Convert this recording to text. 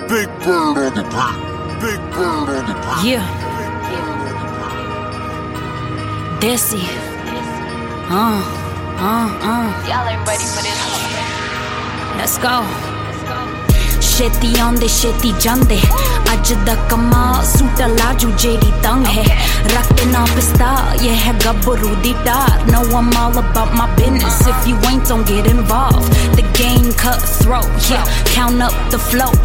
Big Bird on the beat. Big Bird on the beat. Yeah. Desi. Y'all ain't ready for this. Let's go. ਛੇਤੀ ਆਉਂਦੇ ਛੇਤੀ ਜਾਂਦੇ ਅੱਜ ਦਾ ਕਮਾਲ suit ਲਾਜੂ ਜਿਹੜੀ ਤੰਗ ਹੈ ਰੱਖ ਕੇ ਨਾ ਪਿਸਤਾ ਇਹ ਹੈ ਗੱਭਰੂ ਦੀ ਟਾਰ No, I'm all about my business If you ain't, don't get involved The game cutthroat, yeah Count up the flow